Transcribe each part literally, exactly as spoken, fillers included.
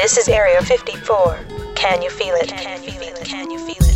This is Area fifty-four. Can you feel it? Can you feel it? Can you feel it?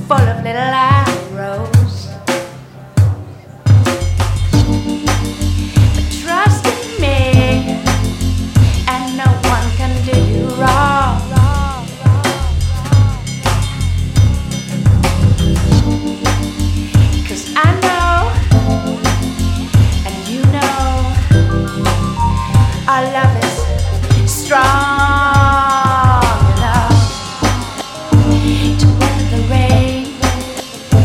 full of little arrows. But trust in me, and no one can do you wrong. Cause I know, and you know, our love is strong. To weather the rain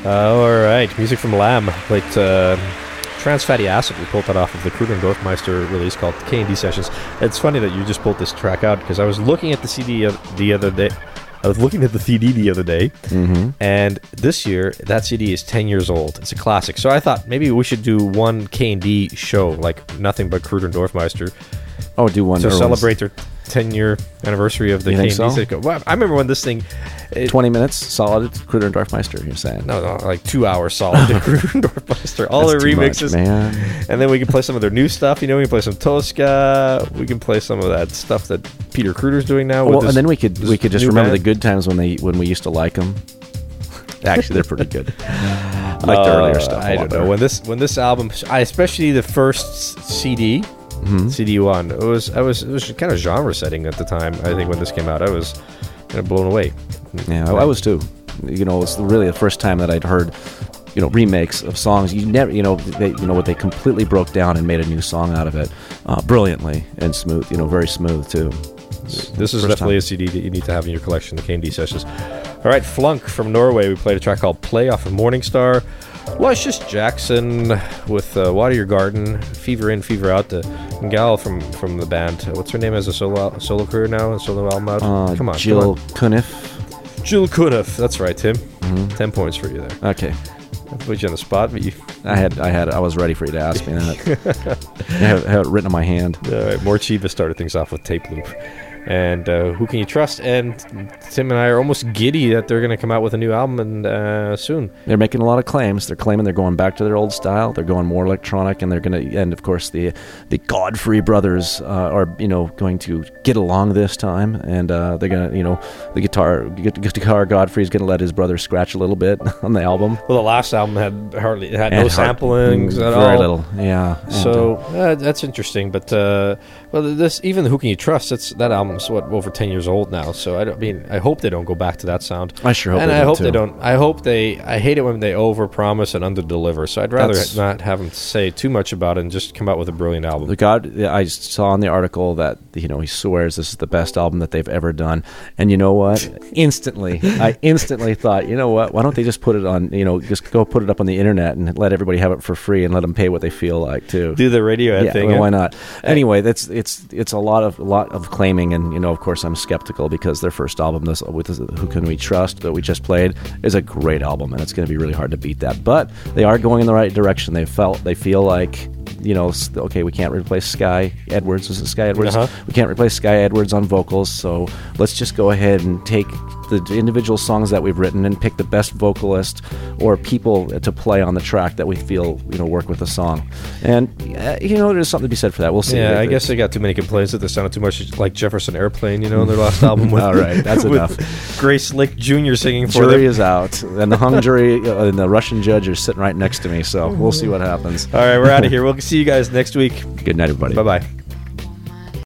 Uh, all right, music from Lamb. Played uh, Trans Fatty Acid. We pulled that off of the Kruder and Dorfmeister release called K and D Sessions. It's funny that you just pulled this track out because I was looking at the C D the other day. I was looking at the C D the other day, mm-hmm. and this year, that C D is ten years old. It's a classic. So I thought maybe we should do one K and D show, like nothing but Kruder and Dorfmeister. Oh, do one to Irwin's. Celebrate their ten-year anniversary of the You K and think D. so? Well, I remember when this thing... It, twenty minutes solid Kruder and Dorfmeister, you're saying? No, no, like two hours solid Kruder and Dorfmeister. All That's their too remixes. much, man. And then we can play some of their new stuff. You know, we can play some Tosca. We can play some of that stuff that Peter Kruder's doing now. Well, with this, and then we could we could just new remember band. the good times when they when we used to like them. Actually, they're pretty good. I like the Uh, earlier stuff. a I lot don't know. better. When this when this album, I especially the first C D, Mhm. C D one, it was I was it was kind of genre setting at the time. I think when this came out, I was kind of blown away. Yeah, I, I was too. You know, it's really the first time that I'd heard, you know, remakes of songs. You never, you know, they, you know, what they completely broke down and made a new song out of it, uh, brilliantly and smooth. You know, very smooth too. This is First definitely time. a C D that you need to have in your collection, the K and D Sessions. All right, Flunk from Norway. We played a track called Play off of Morningstar. Luscious Jackson with uh, Water Your Garden, Fever In, Fever Out. The gal from, from the band, what's her name as a solo solo career now, a solo album out? Uh, come on, Jill come on. Cuniff. Jill Cuniff. That's right, Tim. Mm-hmm. Ten points for you there. Okay, I put you on the spot, but you... I had, I had, I was ready for you to ask me that. I have, have it written on my hand. All right, more Chiva started things off with Tape Loop. And uh, Who Can You Trust? And Tim and I are almost giddy that they're going to come out with a new album and uh, soon. They're making a lot of claims. They're claiming they're going back to their old style. They're going more electronic, and they're going to, and of course the the Godfrey brothers uh, are, you know, going to get along this time, and uh, they're going to, you know, the guitar guitar Godfrey's going to let his brother scratch a little bit on the album. Well, the last album had hardly had And no hard- samplings mm, at very all. little, yeah. And, So uh, uh, that's interesting, but uh, well, this even Who Can You Trust? That's that album's what over ten years old now. So I don't I mean I hope they don't go back to that sound. I sure hope and they I don't, hope too. they don't. I hope they. I hate it when they overpromise and underdeliver. So I'd rather That's- not have them say too much about it and just come out with a brilliant album. The God, I saw in the article that, you know, he swears this is the best album that they've ever done, and you know what? Instantly, I instantly thought, you know what? Why don't they just put it on? You know, just go put it up on the internet and let everybody have it for free and let them pay what they feel like too. Do the Radiohead Yeah, thing. well, yeah? why not? Anyway, that's it's it's a lot of a lot of claiming, and you know, of course, I'm skeptical because their first album, this with this, Who Can We Trust, that we just played, is a great album, and it's going to be really hard to beat that. But they are going in the right direction. They felt they feel like, you know, s- okay, we can't replace Sky Edwards. Was it Sky Edwards? Uh-huh. We can't replace Sky Edwards on vocals, so let's just go ahead and take the individual songs that we've written and pick the best vocalist or people to play on the track that we feel, you know, work with the song. And uh, you know, there's something to be said for that. We'll see. Yeah, I It- guess they got too many complaints that they sounded too much like Jefferson Airplane, you know, in their last album. With, All right, that's with enough. Grace Slick Junior singing for jury them. is out, and the hung jury uh, and the Russian judge are sitting right next to me. So we'll see what happens. All right, we're out of here. We'll see you guys next week. Good night, everybody. Bye bye.